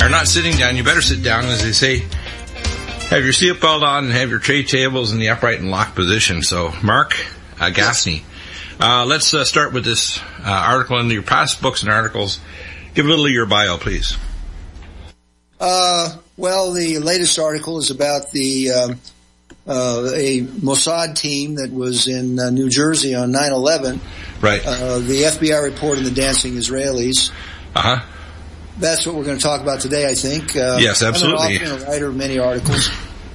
are not sitting down, you better sit down, as they say. Have your seatbelt on and have your tray tables in the upright and locked position. So, Mark Gaffney, let's start with this article in your past books and articles. Give a little of your bio, please. Well, the latest article is about a Mossad team that was in New Jersey on 9/11. Right. The FBI report on the dancing Israelis. Uh-huh. That's what we're going to talk about today, I think. Yes, absolutely. I'm a writer of many articles.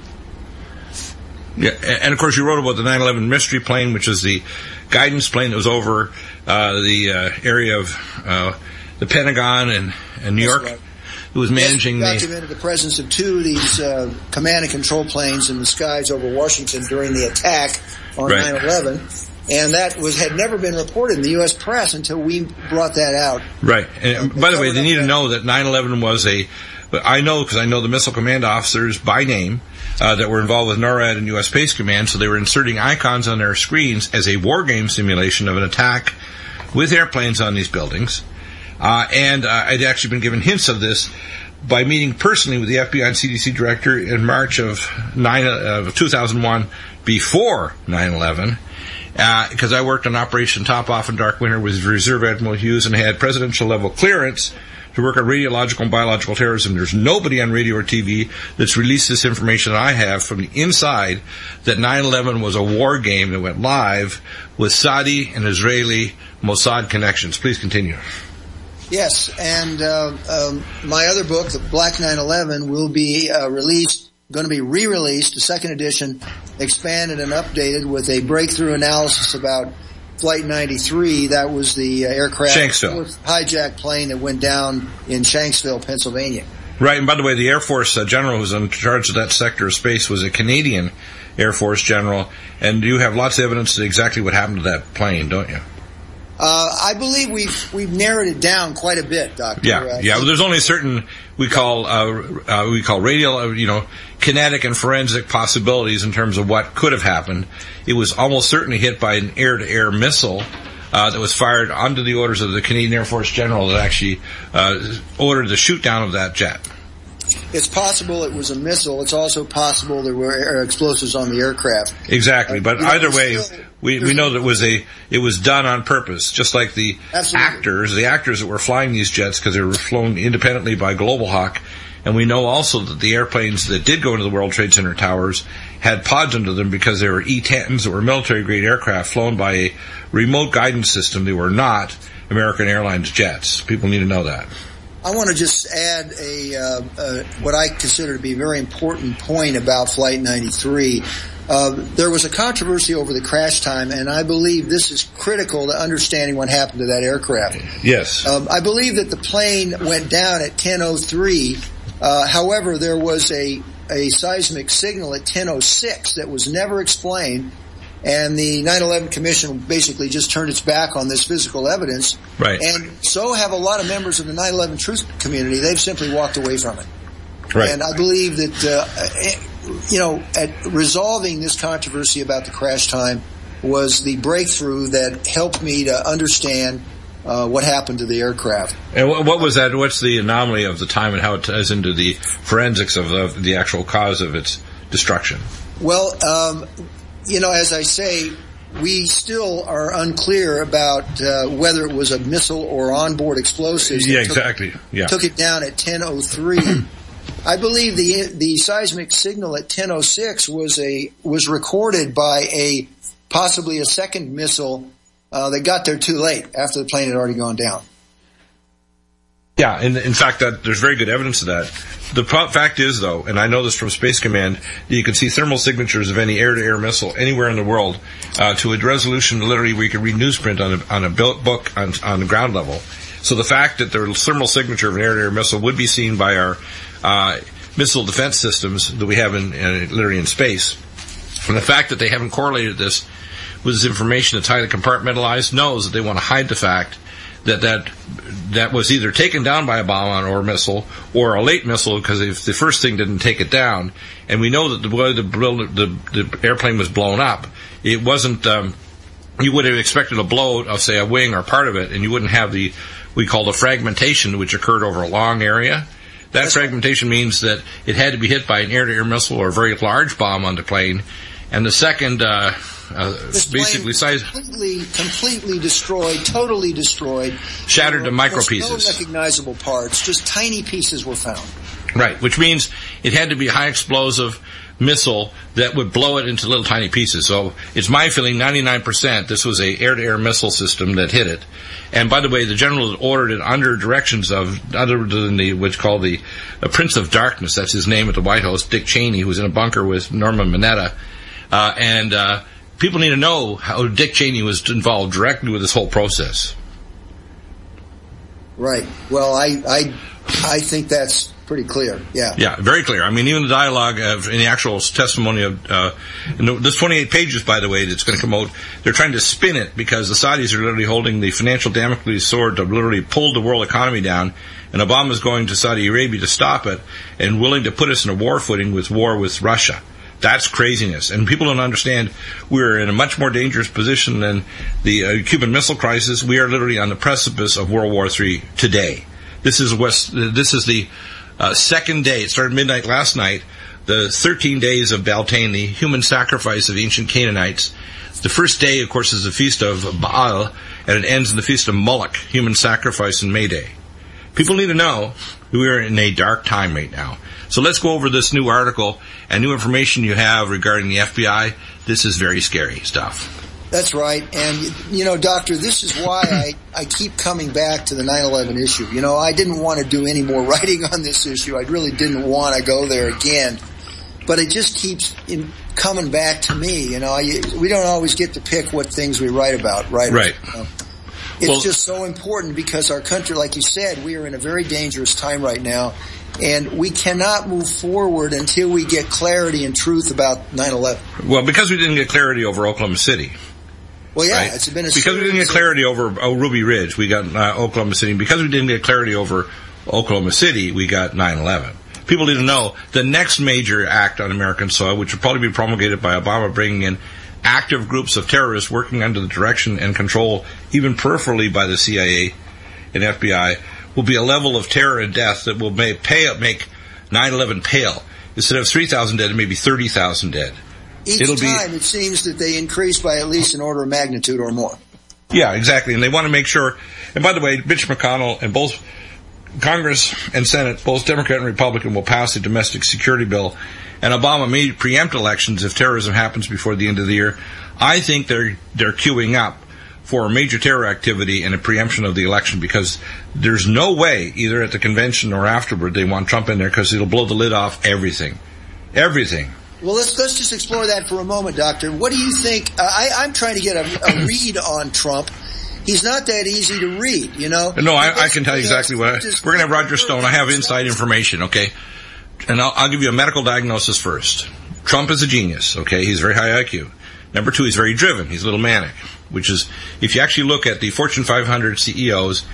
Yeah, and of course you wrote about the 9/11 mystery plane, which is the guidance plane that was over the area of the Pentagon and New York. Right. It was managing documented the presence of two of these command and control planes in the skies over Washington during the attack on 9/11. And that had never been reported in the U.S. press until we brought that out. Right. And by the way, they need to know that 9/11 was I know because I know the missile command officers by name that were involved with NORAD and U.S. Space Command, so they were inserting icons on their screens as a war game simulation of an attack with airplanes on these buildings. And I'd actually been given hints of this by meeting personally with the FBI and CDC director in March of 2001 before 9/11. Because I worked on Operation Top Off in Dark Winter with Reserve Admiral Hughes and had presidential level clearance to work on radiological and biological terrorism. There's nobody on radio or TV that's released this information that I have from the inside that 9/11 was a war game that went live with Saudi and Israeli Mossad connections. Please continue. Yes, and my other book, The Black 9/11, will be going to be re-released, a second edition, expanded and updated with a breakthrough analysis about Flight 93. That was the aircraft hijacked plane that went down in Shanksville, Pennsylvania. Right, and by the way, the Air Force general who's in charge of that sector of space was a Canadian Air Force general, and you have lots of evidence of exactly what happened to that plane, don't you? I believe we've narrowed it down quite a bit, Doctor. Yeah. Well, there's only certain we call radial, kinetic and forensic possibilities in terms of what could have happened. It was almost certainly hit by an air-to-air missile that was fired under the orders of the Canadian Air Force general that actually ordered the shoot down of that jet. It's possible it was a missile. It's also possible there were explosives on the aircraft. Exactly, but either way, we know that it was done on purpose. Just like the actors that were flying these jets, because they were flown independently by Global Hawk, and we know also that the airplanes that did go into the World Trade Center towers had pods under them because they were E-10s that were military-grade aircraft flown by a remote guidance system. They were not American Airlines jets. People need to know that. I want to just add what I consider to be a very important point about Flight 93. There was a controversy over the crash time, and I believe this is critical to understanding what happened to that aircraft. Yes. I believe that the plane went down at 10:03. However, there was a seismic signal at 10:06 that was never explained. And the 9/11 Commission basically just turned its back on this physical evidence. Right. And so have a lot of members of the 9/11 truth community. They've simply walked away from it. Right. And I believe that, at resolving this controversy about the crash time was the breakthrough that helped me to understand what happened to the aircraft. And what was that? What's the anomaly of the time and how it ties into the forensics of the actual cause of its destruction? Well, as I say, we still are unclear about whether it was a missile or onboard explosives. Yeah, exactly. Took it down at 10:03. I believe the seismic signal at 10:06 was recorded by possibly a second missile that got there too late after the plane had already gone down. Yeah, in fact, there's very good evidence of that. The fact is, though, and I know this from Space Command, that you can see thermal signatures of any air-to-air missile anywhere in the world to a resolution literally where you can read newsprint on a book on the ground level. So the fact that the thermal signature of an air-to-air missile would be seen by our missile defense systems that we have literally in space, and the fact that they haven't correlated this with this information that's highly compartmentalized knows that they want to hide the fact that was either taken down by a bomb or a missile or a late missile, because if the first thing didn't take it down, and we know that the way the airplane was blown up, it wasn't. You would have expected a blow of, say, a wing or part of it, and you wouldn't have we call the fragmentation, which occurred over a long area. That fragmentation means that it had to be hit by an air-to-air missile or a very large bomb on the plane. And the second, basically size... Completely destroyed, totally destroyed. Shattered to micro pieces. No recognizable parts, just tiny pieces were found. Right, which means it had to be a high explosive missile that would blow it into little tiny pieces. So it's my feeling 99% this was a air-to-air missile system that hit it. And by the way, the general ordered it under directions of, other than the, what's called the Prince of Darkness, that's his name at the White House, Dick Cheney, who was in a bunker with Norman Mineta. And people need to know how Dick Cheney was involved directly with this whole process. Right. Well, I think that's pretty clear. Yeah. Yeah, very clear. I mean, even the dialogue in the actual testimony of this 28 pages, by the way, that's going to come out. They're trying to spin it because the Saudis are literally holding the financial Damocles sword to literally pull the world economy down, and Obama's going to Saudi Arabia to stop it and willing to put us in a war footing with war with Russia. That's craziness. And people don't understand we're in a much more dangerous position than the Cuban Missile Crisis. We are literally on the precipice of World War III today. This is the second day. It started midnight last night. The 13 days of Beltane, the human sacrifice of ancient Canaanites. The first day, of course, is the feast of Baal, and it ends in the feast of Moloch, human sacrifice in May Day. People need to know we are in a dark time right now. So let's go over this new article and new information you have regarding the FBI. This is very scary stuff. That's right. And, Doctor, this is why I keep coming back to the 9/11 issue. I didn't want to do any more writing on this issue. I really didn't want to go there again. But it just keeps coming back to me. We don't always get to pick what things we write about, right? Right. It's just so important because our country, like you said, we are in a very dangerous time right now. And we cannot move forward until we get clarity and truth about 9/11. Well, because we didn't get clarity over Oklahoma City. Well, yeah, right? It's been because we didn't get clarity over Ruby Ridge, we got Oklahoma City. Because we didn't get clarity over Oklahoma City, we got 9/11. People need to know the next major act on American soil, which will probably be promulgated by Obama, bringing in active groups of terrorists working under the direction and control, even peripherally by the CIA and FBI, will be a level of terror and death that will make 9/11 pale. Instead of 3,000 dead, it may be 30,000 dead. It seems that they increase by at least an order of magnitude or more. Yeah, exactly. And they want to make sure, and by the way, Mitch McConnell and both Congress and Senate, both Democrat and Republican, will pass a domestic security bill, and Obama may preempt elections if terrorism happens before the end of the year. I think they're queuing up for major terror activity and a preemption of the election, because there's no way, either at the convention or afterward, they want Trump in there, because it'll blow the lid off everything. Everything. Well, let's just explore that for a moment, Doctor. What do you think? I'm trying to get a read on Trump. He's not that easy to read, No, I can tell you exactly what. We're going to have Roger Stone. I have inside information, okay? And I'll give you a medical diagnosis first. Trump is a genius, okay? He's very high IQ. Number two, he's very driven. He's a little manic, which is, if you actually look at the Fortune 500 CEOs,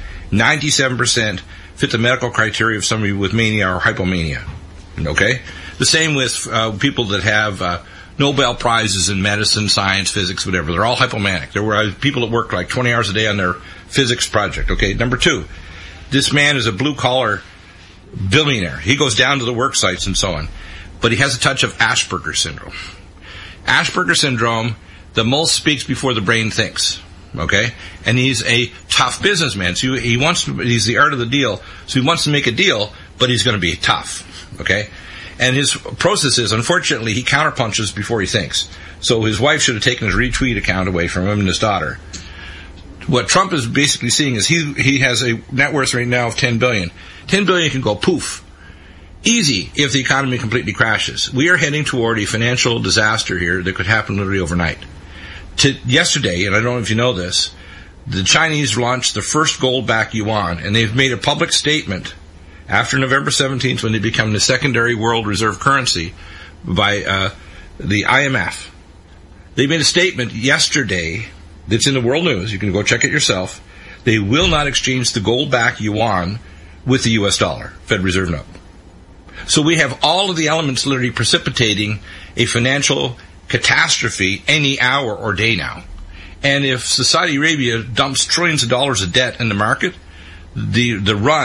97% fit the medical criteria of somebody with mania or hypomania, okay? The same with people that have Nobel Prizes in medicine, science, physics, whatever. They're all hypomanic. There were people that worked like 20 hours a day on their physics project, okay? Number two, this man is a blue-collar billionaire. He goes down to the work sites and so on. But he has a touch of Asperger's syndrome. Asperger's syndrome, the most speaks before the brain thinks, okay? And he's a tough businessman. So he's the art of the deal. So he wants to make a deal, but he's going to be tough, okay? And his process is, unfortunately, he counterpunches before he thinks. So his wife should have taken his retweet account away from him and his daughter. What Trump is basically seeing is he has a net worth right now of $10 billion. $10 billion can go poof. Easy if the economy completely crashes. We are heading toward a financial disaster here that could happen literally overnight. Yesterday, and I don't know if you know this, the Chinese launched the first gold-backed yuan, and they've made a public statement after November 17th when they become the secondary world reserve currency by the IMF. They made a statement yesterday that's in the world news. You can go check it yourself. They will not exchange the gold-backed yuan with the U.S. dollar, Fed Reserve note. So we have all of the elements literally precipitating a financial catastrophe any hour or day now. And if Saudi Arabia dumps trillions of dollars of debt in the market, the run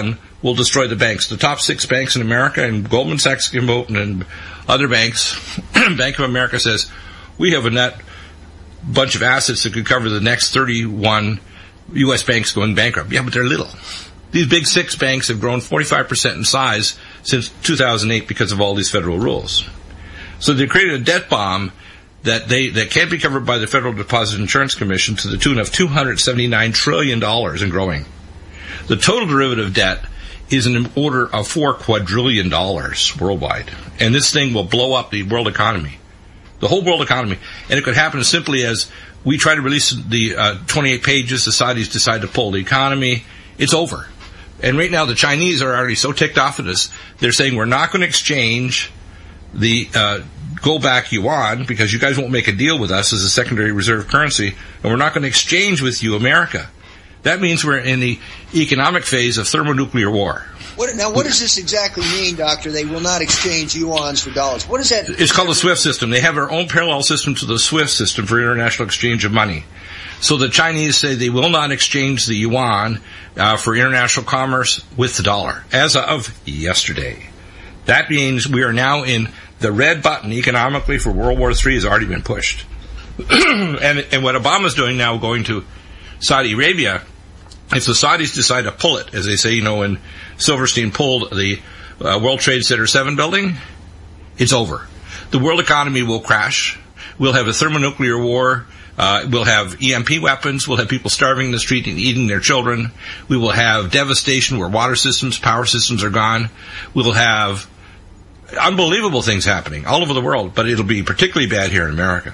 will destroy the banks. The top 6 banks in America, and Goldman Sachs and other banks, Bank of America says, we have a net bunch of assets that could cover the next 31 U.S. banks going bankrupt. Yeah, but they're little. These big 6 banks have grown 45% in size since 2008 because of all these federal rules. So they created a debt bomb that can't be covered by the Federal Deposit Insurance Commission to the tune of $279 trillion and growing. The total derivative debt is in the order of $4 quadrillion worldwide. And this thing will blow up the world economy. The whole world economy. And it could happen as simply as we try to release the 28 pages, the Saudis decide to pull the economy. It's over. And right now the Chinese are already so ticked off at us, they're saying we're not going to exchange the go-back yuan because you guys won't make a deal with us as a secondary reserve currency, and we're not going to exchange with you, America. That means we're in the economic phase of thermonuclear war. What does this exactly mean, Doctor? They will not exchange yuans for dollars. What is that? It's called the SWIFT system. They have their own parallel system to the SWIFT system for international exchange of money. So the Chinese say they will not exchange the yuan for international commerce with the dollar as of yesterday. That means we are now in the red button economically for World War III has already been pushed. and what Obama's doing now, going to Saudi Arabia, if the Saudis decide to pull it, as they say, when Silverstein pulled the World Trade Center 7 building, it's over. The world economy will crash. We'll have a thermonuclear war. We'll have EMP weapons. We'll have people starving in the street and eating their children. We will have devastation where water systems, power systems are gone. We'll have unbelievable things happening all over the world, but it'll be particularly bad here in America.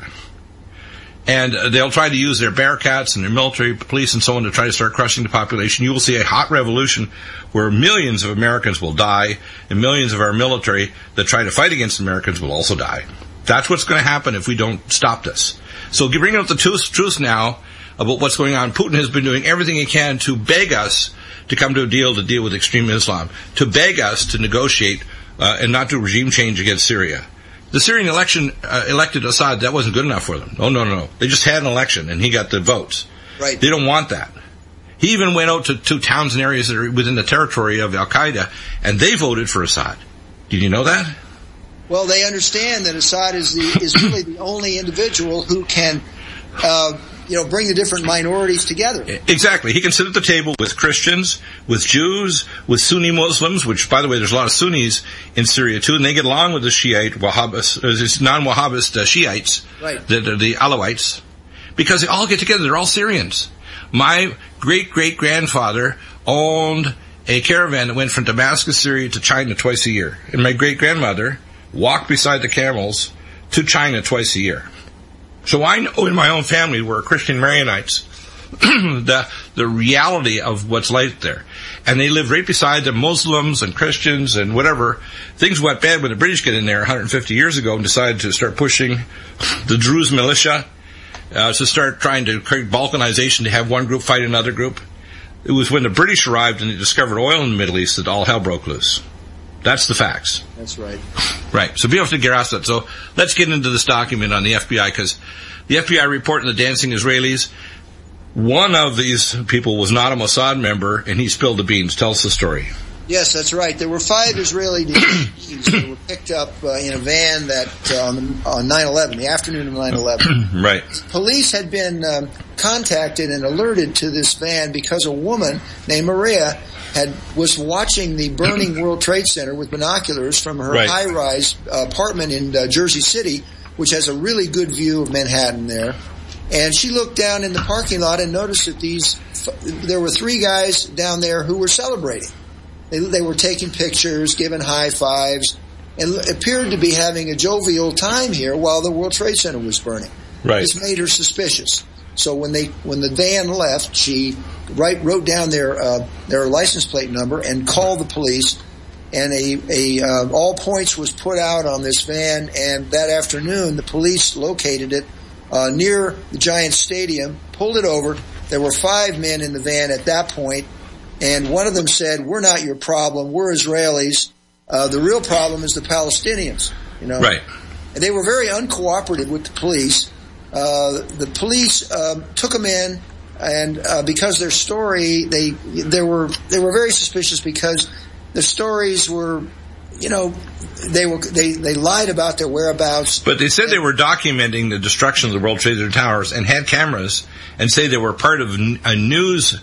And they'll try to use their Bearcats and their military, police, and so on to try to start crushing the population. You will see a hot revolution where millions of Americans will die, and millions of our military that try to fight against Americans will also die. That's what's going to happen if we don't stop this. So bringing up the truth now about what's going on, Putin has been doing everything he can to beg us to come to deal with extreme Islam, to beg us to negotiate and not do regime change against Syria. The Syrian election elected Assad. That wasn't good enough for them. No. They just had an election, and he got the votes. Right. They don't want that. He even went out to towns and areas that are within the territory of Al-Qaeda, and they voted for Assad. Did you know that? Well, they understand that Assad is really the only individual who can bring the different minorities together. Exactly. He can sit at the table with Christians, with Jews, with Sunni Muslims, which, by the way, there's a lot of Sunnis in Syria, too, and they get along with the Shiite, non-Wahhabist Shiites, right. the Alawites, because they all get together. They're all Syrians. My great-great-grandfather owned a caravan that went from Damascus, Syria to China twice a year, and my great-grandmother walked beside the camels to China twice a year. So I know in my own family we're Christian Maronites, the reality of what's like there. And they lived right beside the Muslims and Christians and whatever. Things went bad when the British got in there 150 years ago and decided to start pushing the Druze militia, to start trying to create balkanization, to have one group fight another group. It was when the British arrived and they discovered oil in the Middle East that all hell broke loose. That's the facts. That's right. Right. So be able to grasp that. So let's get into this document on the FBI, because the FBI report on the dancing Israelis, one of these people was not a Mossad member, and he spilled the beans. Tell us the story. Yes, that's right. There were 5 Israeli detainees that were picked up in a van that on 9/11, the afternoon of 9/11. Right. Police had been contacted and alerted to this van because a woman named Maria was watching the burning World Trade Center with binoculars from her high-rise apartment in Jersey City, which has a really good view of Manhattan there. And she looked down in the parking lot and noticed that there were 3 guys down there who were celebrating. They were taking pictures, giving high fives, and appeared to be having a jovial time here while the World Trade Center was burning. Right. This made her suspicious. So when the van left, she wrote down their license plate number and called the police. And all points was put out on this van. And that afternoon, the police located it near the Giants Stadium, pulled it over. There were 5 men in the van at that point, and one of them said, "We're not your problem. We're Israelis. The real problem is the Palestinians." Right. And they were very uncooperative with the police. The police took them in, And because their story, they were very suspicious because the stories were, they lied about their whereabouts. But they said they were documenting the destruction of the World Trade Center towers and had cameras and say they were part of a news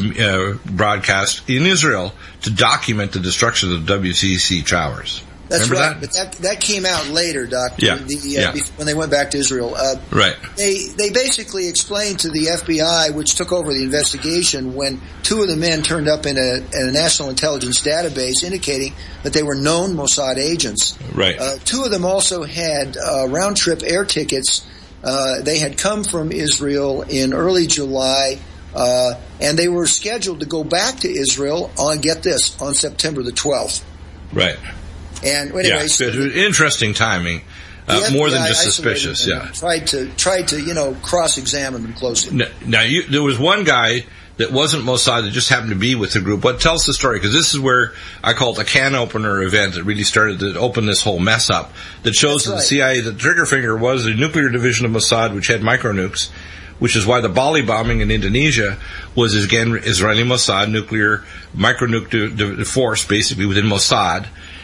broadcast in Israel to document the destruction of the WTC towers. That's Remember right, but that came out later, Doctor. Yeah. When they went back to Israel. Right. They basically explained to the FBI, which took over the investigation, when two of the men turned up in a national intelligence database indicating that they were known Mossad agents. Right. Two of them also had round-trip air tickets. They had come from Israel in early July, and they were scheduled to go back to Israel on September the 12th. Right. And anyway, interesting timing. More than just suspicious. Yeah. Tried to cross-examine them closely. Now there was one guy that wasn't Mossad that just happened to be with the group. What tells the story? Because this is where I call it a can opener event that really started to open this whole mess up. That shows that the CIA, the trigger finger was the nuclear division of Mossad, which had micronukes, which is why the Bali bombing in Indonesia was, again, Israeli Mossad, nuclear micronuke force, basically, within Mossad.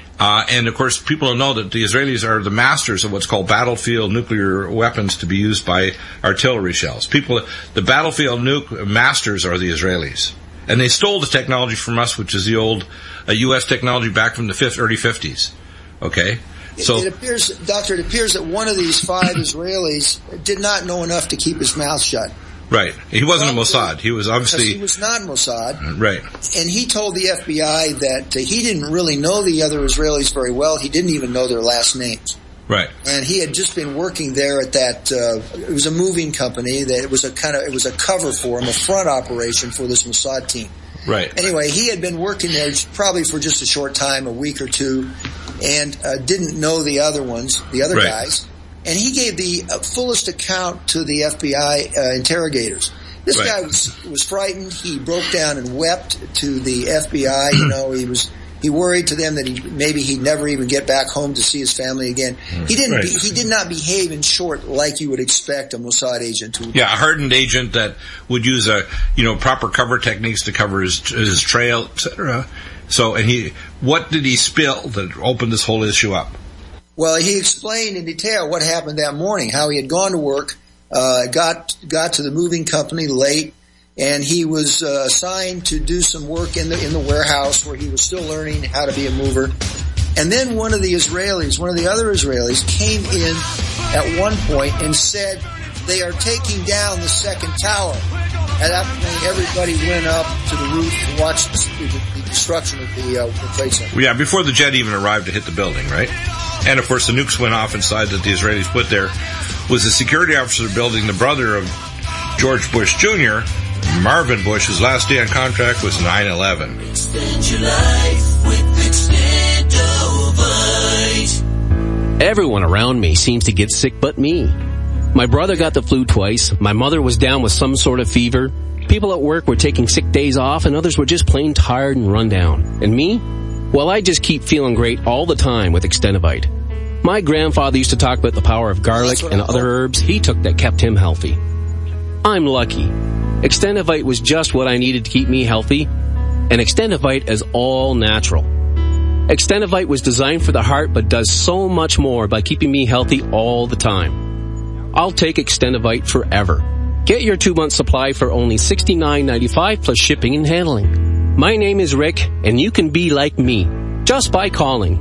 And of course, people don't know that the Israelis are the masters of what's called battlefield nuclear weapons to be used by artillery shells. The battlefield nuke masters are the Israelis. And they stole the technology from us, which is the old U.S. technology back from the early 50s. Okay? So it appears, Doctor, that one of these five Israelis did not know enough to keep his mouth shut. Right. He wasn't a Mossad. He was obviously... He was not Mossad. Right. And he told the FBI that he didn't really know the other Israelis very well. He didn't even know their last names. Right. And he had just been working there at that, it was a moving company that it was a cover for him, a front operation for this Mossad team. Right. Anyway, he had been working there probably for just a short time, a week or two, and didn't know the other guys. And he gave the fullest account to the FBI interrogators. This guy was frightened. He broke down and wept to the FBI. He worried to them that he'd never even get back home to see his family again. He did not behave, in short, like you would expect a Mossad agent to. Yeah, a hardened agent that would use proper cover techniques to cover his trail, etc. So, what did he spill that opened this whole issue up? Well, he explained in detail what happened that morning, how he had gone to work, got to the moving company late, and he was assigned to do some work in the warehouse where he was still learning how to be a mover. And then one of the other Israelis came in at one point and said, "They are taking down the second tower." At that point, everybody went up to the roof to watch the destruction of the Trade Center. Yeah, before the jet even arrived to hit the building, right? And of course, the nukes went off inside that the Israelis put there. Was the security officer building, the brother of George Bush Jr., Marvin Bush, whose last day on contract was 9/11. Extend your life with Extendovite. Everyone around me seems to get sick but me. My brother got the flu twice. My mother was down with some sort of fever. People at work were taking sick days off, and others were just plain tired and run down. And me? Well, I just keep feeling great all the time with Extendovite. My grandfather used to talk about the power of garlic and other herbs he took that kept him healthy. I'm lucky. Extendovite was just what I needed to keep me healthy, and Extendovite is all natural. Extendovite was designed for the heart but does so much more by keeping me healthy all the time. I'll take Extendovite forever. Get your 2-month supply for only $69.95 plus shipping and handling. My name is Rick, and you can be like me just by calling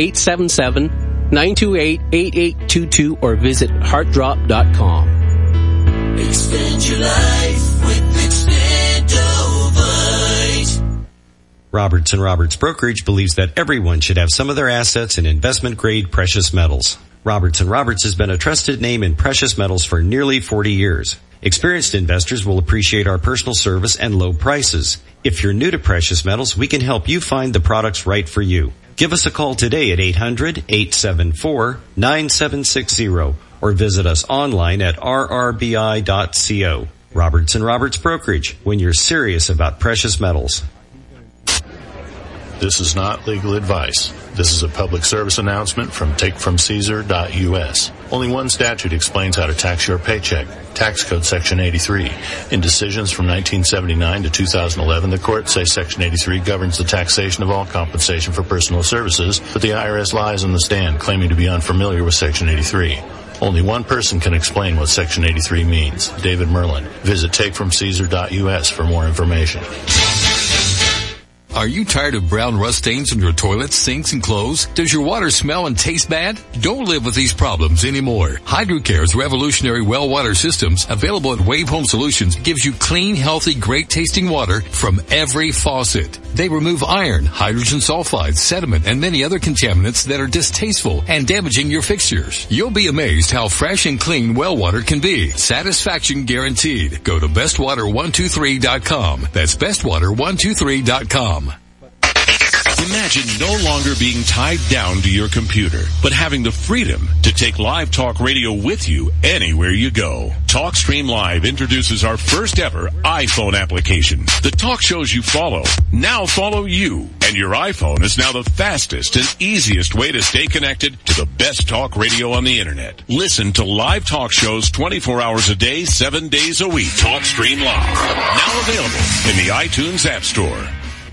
1-877-928-8822 or visit heartdrop.com. Extend your life with Extendovite. Roberts & Roberts Brokerage believes that everyone should have some of their assets in investment-grade precious metals. Roberts & Roberts has been a trusted name in precious metals for nearly 40 years. Experienced investors will appreciate our personal service and low prices. If you're new to precious metals, we can help you find the products right for you. Give us a call today at 800-874-9760 or visit us online at rrbi.co. Roberts & Roberts Brokerage, when you're serious about precious metals. This is not legal advice. This is a public service announcement from takefromcaesar.us. Only one statute explains how to tax your paycheck. Tax Code Section 83. In decisions from 1979 to 2011, the courts say Section 83 governs the taxation of all compensation for personal services, but the IRS lies on the stand, claiming to be unfamiliar with Section 83. Only one person can explain what Section 83 means. David Merlin. Visit takefromcaesar.us for more information. Are you tired of brown rust stains on your toilets, sinks, and clothes? Does your water smell and taste bad? Don't live with these problems anymore. HydroCare's revolutionary well water systems, available at Wave Home Solutions, gives you clean, healthy, great-tasting water from every faucet. They remove iron, hydrogen sulfide, sediment, and many other contaminants that are distasteful and damaging your fixtures. You'll be amazed how fresh and clean well water can be. Satisfaction guaranteed. Go to bestwater123.com. That's bestwater123.com. Imagine no longer being tied down to your computer, but having the freedom to take Live Talk Radio with you anywhere you go. TalkStream Live introduces our first ever iPhone application. The talk shows you follow now follow you, and your iPhone is now the fastest and easiest way to stay connected to the best talk radio on the internet. Listen to live talk shows 24 hours a day, 7 days a week. TalkStream Live, now available in the iTunes App Store.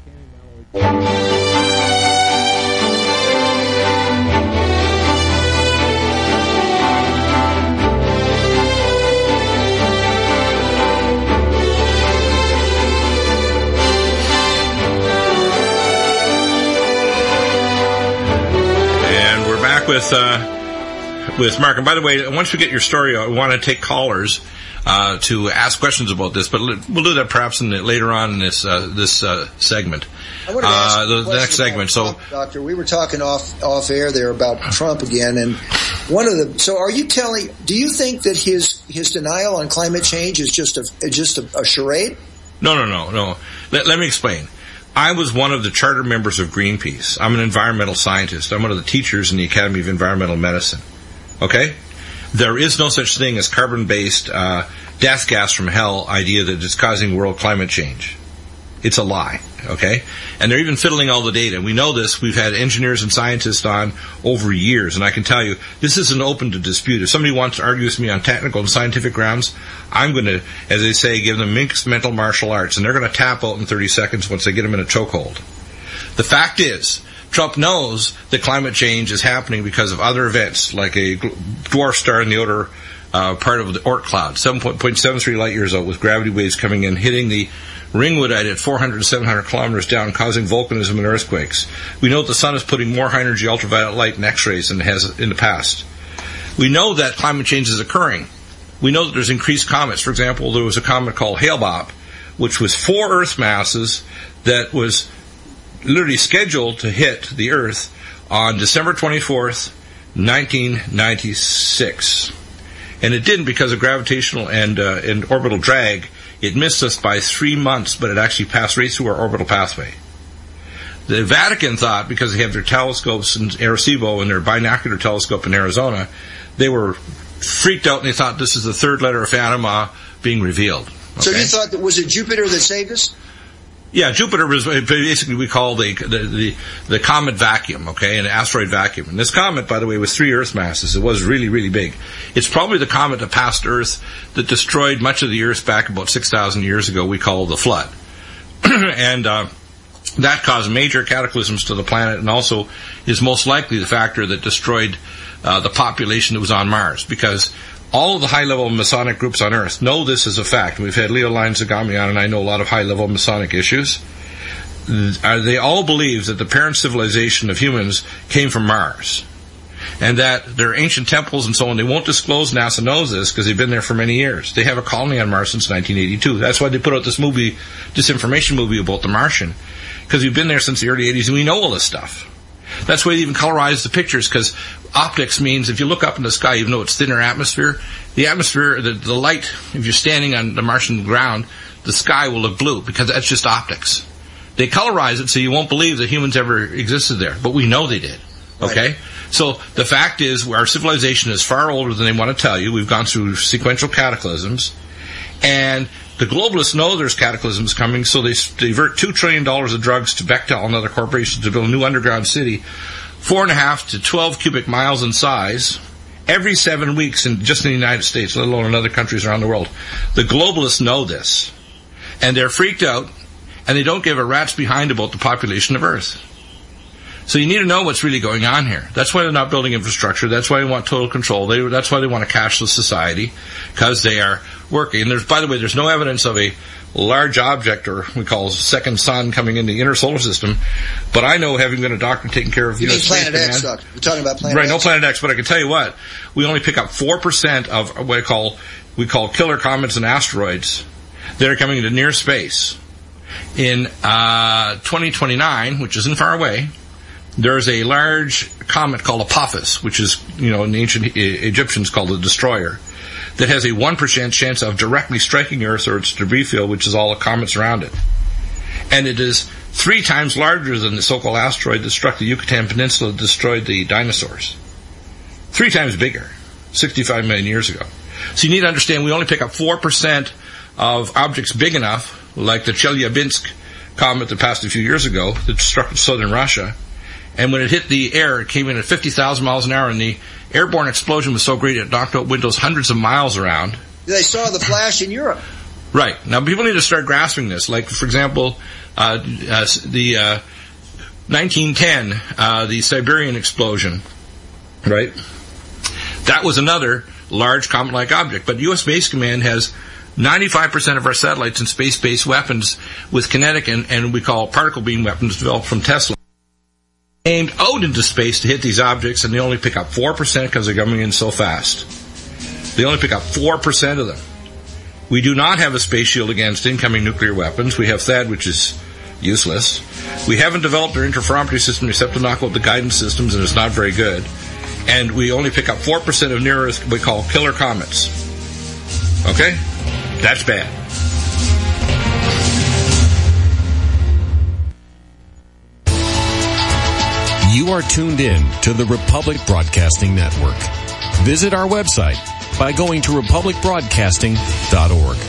And we're back with Mark. And by the way, once we get your story, I want to take callers to ask questions about this, but we'll do that perhaps later on in this segment. I wanted to ask the next segment. Trump, Doctor, we were talking off air there about Trump again, and so are you do you think that his denial on climate change is just a charade? No. Let me explain. I was one of the charter members of Greenpeace. I'm an environmental scientist. I'm one of the teachers in the Academy of Environmental Medicine. Okay? There is no such thing as carbon-based death gas from hell idea that is causing world climate change. It's a lie, okay? And they're even fiddling all the data. We know this. We've had engineers and scientists on over years, and I can tell you, this isn't open to dispute. If somebody wants to argue with me on technical and scientific grounds, I'm going to, as they say, give them mixed mental martial arts, and they're going to tap out in 30 seconds once they get them in a chokehold. The fact is, Trump knows that climate change is happening because of other events, like a dwarf star in the outer part of the Oort cloud, 7.73 light years out, with gravity waves coming in, hitting the Ringwoodite at 400 to 700 kilometers down, causing volcanism and earthquakes. We know that the sun is putting more high-energy ultraviolet light and X-rays than it has in the past. We know that climate change is occurring. We know that there's increased comets. For example, there was a comet called Hale-Bopp, which was 4 Earth masses that was literally scheduled to hit the Earth on December 24th, 1996. And it didn't because of gravitational and orbital drag. It missed us by 3 months, but it actually passed right through our orbital pathway. The Vatican thought, because they have their telescopes in Arecibo and their binocular telescope in Arizona, they were freaked out and they thought this is the third letter of Fatima being revealed. Okay? So you thought was it Jupiter that saved us? Yeah, Jupiter was basically we call the comet vacuum, okay, an asteroid vacuum. And this comet, by the way, was 3 Earth masses. It was really, really big. It's probably the comet that passed Earth that destroyed much of the Earth back about 6,000 years ago. We call the flood, and that caused major cataclysms to the planet, and also is most likely the factor that destroyed the population that was on Mars, because all of the high-level Masonic groups on Earth know this as a fact. We've had Leo Lines-Zagami on, and I know a lot of high-level Masonic issues. They all believe that the parent civilization of humans came from Mars, and that their ancient temples and so on, they won't disclose. NASA knows this because they've been there for many years. They have a colony on Mars since 1982. That's why they put out this disinformation movie about the Martian, because we've been there since the early 80s, and we know all this stuff. That's why they even colorize the pictures, because optics means if you look up in the sky, even though it's thinner atmosphere, the atmosphere, the light, if you're standing on the Martian ground, the sky will look blue, because that's just optics. They colorize it so you won't believe that humans ever existed there, but we know they did. Okay? Right. So the fact is, our civilization is far older than they want to tell you. We've gone through sequential cataclysms, and the globalists know there's cataclysms coming, so they divert $2 trillion of drugs to Bechtel and other corporations to build a new underground city 4.5 to 12 cubic miles in size every 7 weeks just in the United States, let alone in other countries around the world. The globalists know this, and they're freaked out, and they don't give a rat's behind about the population of Earth. So you need to know what's really going on here. That's why they're not building infrastructure. That's why they want total control. That's why they want a cashless society, because they are working. And by the way, there's no evidence of a large object, or we call second sun, coming in the inner solar system. But I know, having been a doctor taking care of U.S. Planet X, Doctor. We're talking about Planet X. Right, no Planet X. But I can tell you what, we only pick up 4% of what we call killer comets and asteroids that are coming into near space. In 2029, which isn't far away, there's a large comet called Apophis, which is, in the ancient Egyptians called the Destroyer, that has a 1% chance of directly striking Earth or its debris field, which is all the comets around it. And it is 3 times larger than the so-called asteroid that struck the Yucatan Peninsula and destroyed the dinosaurs. 3 times bigger, 65 million years ago. So you need to understand, we only pick up 4% of objects big enough, like the Chelyabinsk comet that passed a few years ago, that struck southern Russia. And when it hit the air, it came in at 50,000 miles an hour, and the airborne explosion was so great it knocked out windows hundreds of miles around. They saw the flash in Europe. Right. Now, people need to start grasping this. Like, for example, the 1910, the Siberian explosion, right? That was another large comet-like object. But U.S. Space Command has 95% of our satellites and space-based weapons with kinetic and we call particle beam weapons developed from Tesla, aimed out into space to hit these objects, and they only pick up 4% because they're coming in so fast. They only pick up 4% of them. We do not have a space shield against incoming nuclear weapons. We have THAAD, which is useless. We haven't developed our interferometry system except to knock out the guidance systems, and it's not very good. And we only pick up 4% of near-Earth, we call killer comets. Okay? That's bad. You are tuned in to the Republic Broadcasting Network. Visit our website by going to republicbroadcasting.org.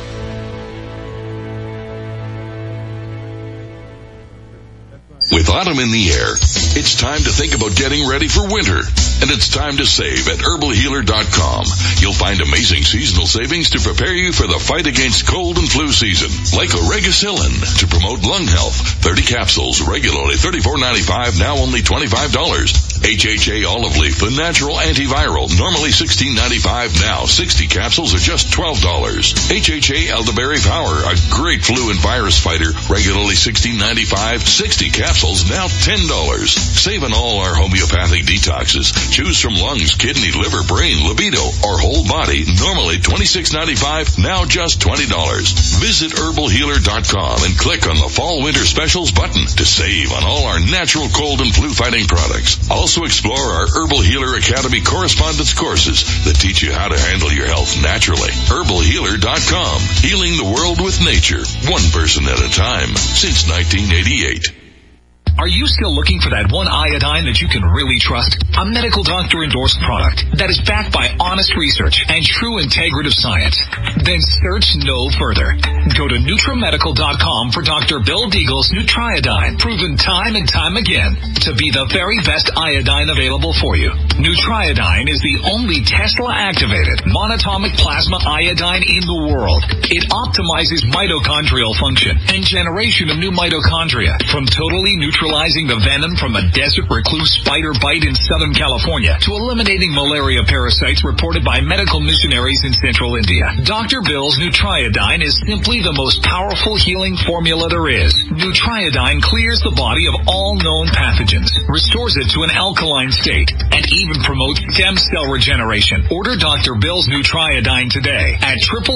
With autumn in the air, it's time to think about getting ready for winter. And it's time to save at herbalhealer.com. You'll find amazing seasonal savings to prepare you for the fight against cold and flu season. Like Oregacillin to promote lung health. 30 capsules, regularly $34.95, now only $25. HHA Olive Leaf, the natural antiviral, normally $16.95, now 60 capsules are just $12. HHA Elderberry Power, a great flu and virus fighter, regularly $16.95, 60 capsules, now $10. Save on all our homeopathic detoxes. Choose from lungs, kidney, liver, brain, libido, or whole body, normally $26.95, now just $20. Visit herbalhealer.com and click on the Fall Winter Specials button to save on all our natural cold and flu fighting products. Also explore our Herbal Healer Academy correspondence courses that teach you how to handle your health naturally. herbalhealer.com, healing the world with nature, one person at a time, since 1988. Are you still looking for that one iodine that you can really trust? A medical doctor endorsed product that is backed by honest research and true integrative science? Then search no further. Go to NutriMedical.com for Dr. Bill Deagle's Nutriodine, proven time and time again to be the very best iodine available for you. Nutriodine is the only Tesla-activated monatomic plasma iodine in the world. It optimizes mitochondrial function and generation of new mitochondria, from totally neutralizing the venom from a desert recluse spider bite in Southern California to eliminating malaria parasites reported by medical missionaries in central India. Dr. Bill's Nutriodine is simply the most powerful healing formula there is. Nutriodine clears the body of all known pathogens, restores it to an alkaline state, and even promotes stem cell regeneration. Order Dr. Bill's Nutriodine today at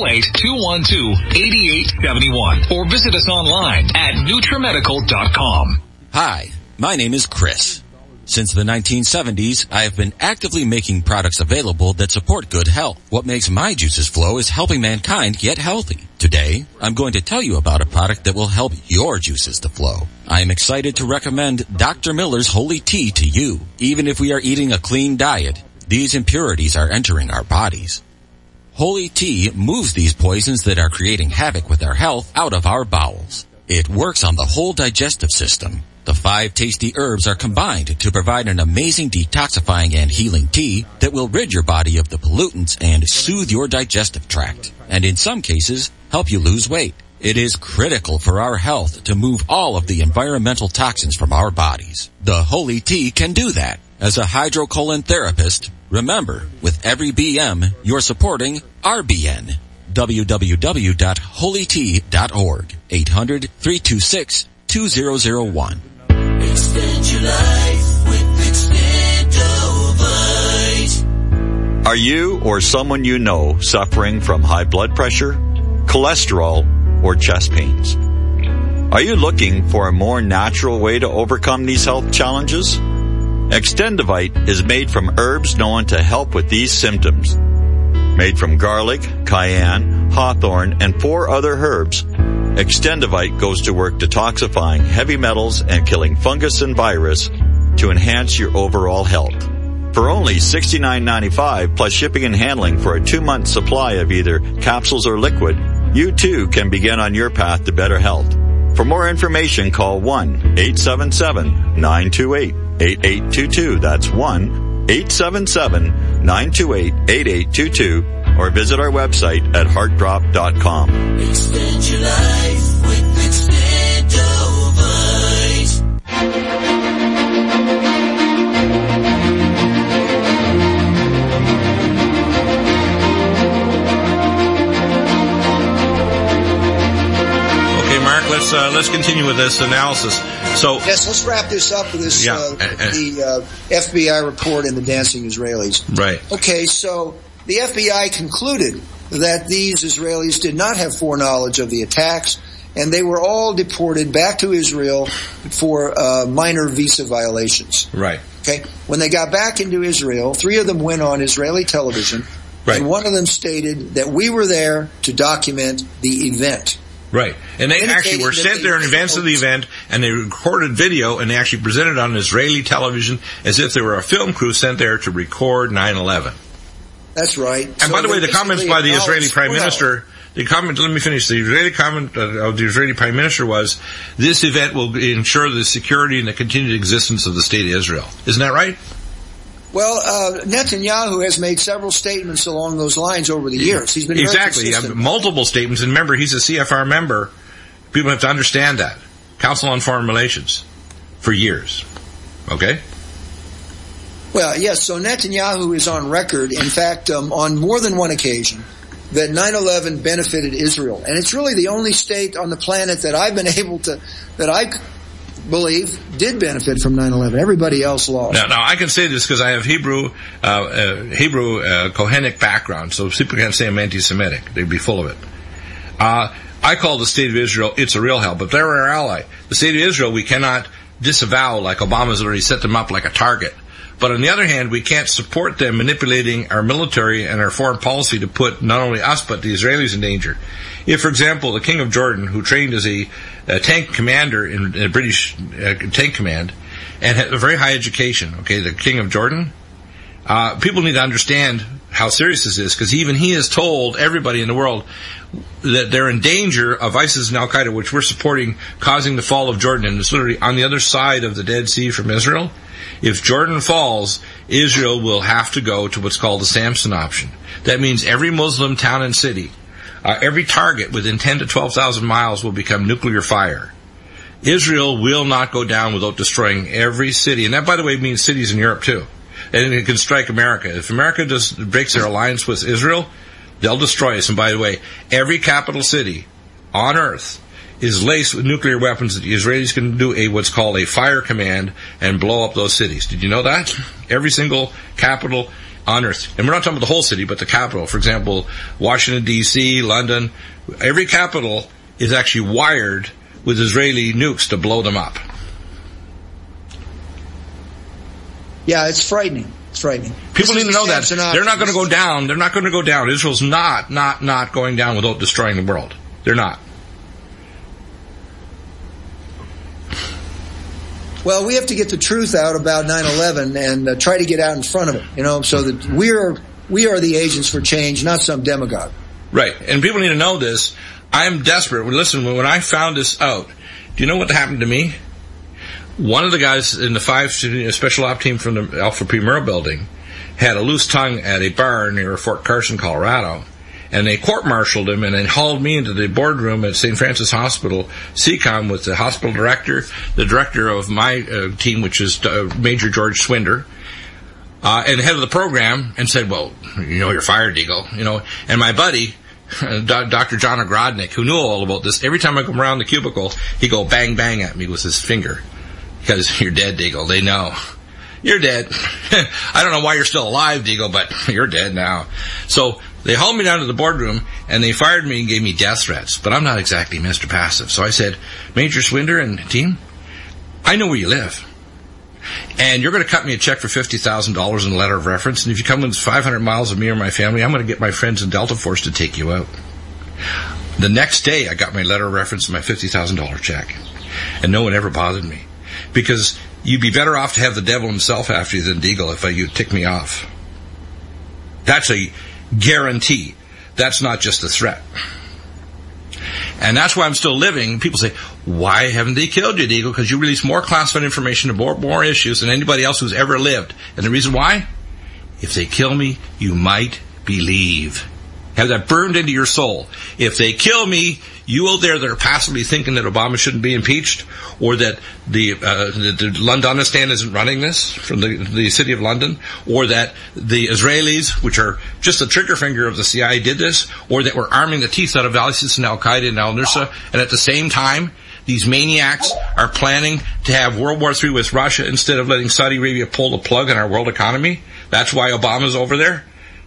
888-212-8871 or visit us online at NutriMedical.com. Hi, my name is Chris. Since the 1970s, I have been actively making products available that support good health. What makes my juices flow is helping mankind get healthy. Today, I'm going to tell you about a product that will help your juices to flow. I am excited to recommend Dr. Miller's Holy Tea to you. Even if we are eating a clean diet, these impurities are entering our bodies. Holy Tea moves these poisons that are creating havoc with our health out of our bowels. It works on the whole digestive system. The 5 tasty herbs are combined to provide an amazing detoxifying and healing tea that will rid your body of the pollutants and soothe your digestive tract. And in some cases, help you lose weight. It is critical for our health to move all of the environmental toxins from our bodies. The Holy Tea can do that. As a hydrocolon therapist, remember, with every BM, you're supporting RBN. www.holytea.org. 800-326-2001. Extend your life with Extendovite. Are you or someone you know suffering from high blood pressure, cholesterol, or chest pains? Are you looking for a more natural way to overcome these health challenges? Extendovite is made from herbs known to help with these symptoms. Made from garlic, cayenne, hawthorn, and 4 other herbs, Extendovite goes to work detoxifying heavy metals and killing fungus and virus to enhance your overall health. For only $69.95 plus shipping and handling for a 2-month supply of either capsules or liquid, you too can begin on your path to better health. For more information, call 1-877-928-8822. That's 1-877-928-8822. Or visit our website at heartdrop.com. Extend your life with Extendovite. Okay, Mark, let's continue with this analysis. So yes, let's wrap this up with this the FBI report and the dancing Israelis. Right. Okay, so the FBI concluded that these Israelis did not have foreknowledge of the attacks, and they were all deported back to Israel for minor visa violations. Right. Okay. When they got back into Israel, 3 of them went on Israeli television, right, and one of them stated that we were there to document the event. Right. And they actually were sent there in advance of the event, and they recorded video, and they actually presented on Israeli television as if they were a film crew sent there to record 9/11. That's right. And by the way, the comments by the Israeli Prime Minister, let me finish. The Israeli comment of the Israeli Prime Minister was, this event will ensure the security and the continued existence of the State of Israel. Isn't that right? Well, Netanyahu has made several statements along those lines over the years. He's been very consistent. Multiple statements. And remember, he's a CFR member. People have to understand that. Council on Foreign Relations. For years. Okay? Well, yes, so Netanyahu is on record, in fact, on more than one occasion, that 9/11 benefited Israel. And it's really the only state on the planet that I've been able to, that I believe did benefit from 9/11. Everybody else lost. Now I can say this because I have Hebrew Kohenic background, so people can't say I'm anti-Semitic. They'd be full of it. I call the State of Israel, it's a real help, but they're our ally. The State of Israel, we cannot disavow like Obama's already set them up like a target. But on the other hand, we can't support them manipulating our military and our foreign policy to put not only us but the Israelis in danger. If, for example, the King of Jordan, who trained as a tank commander in the British tank command and had a very high education, okay, the King of Jordan, people need to understand how serious this is, because even he has told everybody in the world that they're in danger of ISIS and Al-Qaeda, which we're supporting, causing the fall of Jordan. And it's literally on the other side of the Dead Sea from Israel. If Jordan falls, Israel will have to go to what's called the Samson option. That means every Muslim town and city, every target within 10 to 12,000 miles will become nuclear fire. Israel will not go down without destroying every city. And that, by the way, means cities in Europe, too. And it can strike America. If America breaks their alliance with Israel, they'll destroy us. And by the way, every capital city on earth is laced with nuclear weapons that the Israelis can do what's called a fire command and blow up those cities. Did you know that? Every single capital on earth. And we're not talking about the whole city, but the capital. For example, Washington, D.C., London. Every capital is actually wired with Israeli nukes to blow them up. Yeah, it's frightening. It's frightening. People need to know that. They're not going to go down. They're not going to go down. Israel's not going down without destroying the world. They're not. Well, we have to get the truth out about 9/11 and try to get out in front of it, so that we are the agents for change, not some demagogue. Right. And people need to know this. I'm desperate. Listen, when I found this out, do you know what happened to me? one of the guys in the 5 special op team from the Alpha Primero building had a loose tongue at a bar near Fort Carson, Colorado. And they court-martialed him and then hauled me into the boardroom at St. Francis Hospital, CCOM, with the hospital director, the director of my team, which is Major George Swinder, and the head of the program, and said, well, you're fired, Deagle. And my buddy, Dr. John Ogrodnik, who knew all about this, every time I come around the cubicle, he'd go bang, bang at me with his finger. Because you're dead, Deagle. They know. You're dead. I don't know why you're still alive, Deagle, but you're dead now. So they hauled me down to the boardroom, and they fired me and gave me death threats. But I'm not exactly Mr. Passive. So I said, Major Swinder and team, I know where you live. And you're going to cut me a check for $50,000 in a letter of reference. And if you come within 500 miles of me or my family, I'm going to get my friends in Delta Force to take you out. The next day, I got my letter of reference and my $50,000 check. And no one ever bothered me. Because you'd be better off to have the devil himself after you than Deagle if you tick me off. That's a guarantee. That's not just a threat. And that's why I'm still living. People say, why haven't they killed you, Deagle? Because you release more classified information about more issues than anybody else who's ever lived. And the reason why? If they kill me, you might believe. Have that burned into your soul. If they kill me, you out there that are passively thinking that Obama shouldn't be impeached, or that the Londonistan isn't running this from the city of London, or that the Israelis, which are just the trigger finger of the CIA, did this, or that we're arming the teeth out of ISIS and Al-Qaeda and Al-Nusra, and at the same time, these maniacs are planning to have World War III with Russia instead of letting Saudi Arabia pull the plug on our world economy. That's why Obama's over there.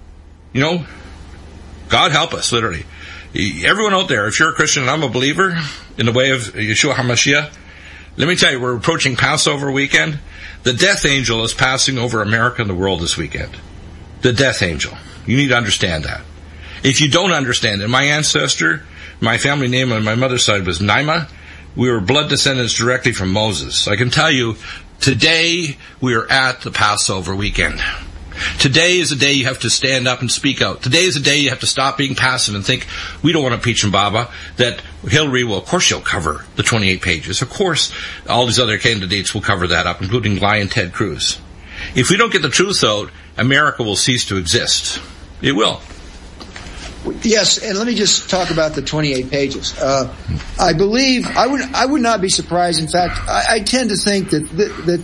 God help us, literally. Everyone out there, if you're a Christian and I'm a believer in the way of Yeshua HaMashiach, let me tell you, we're approaching Passover weekend. The death angel is passing over America and the world this weekend. The death angel. You need to understand that. If you don't understand it, my ancestor, my family name on my mother's side was Naima. We were blood descendants directly from Moses. I can tell you, today we are at the Passover weekend. Today is the day you have to stand up and speak out. Today is the day you have to stop being passive and think, we don't want to impeach Baba, that Hillary will, of course she'll cover the 28 pages. Of course, all these other candidates will cover that up, including Lion Ted Cruz. If we don't get the truth out, America will cease to exist. It will. Yes, and let me just talk about the 28 pages. I believe I would not be surprised. In fact, I tend to think that the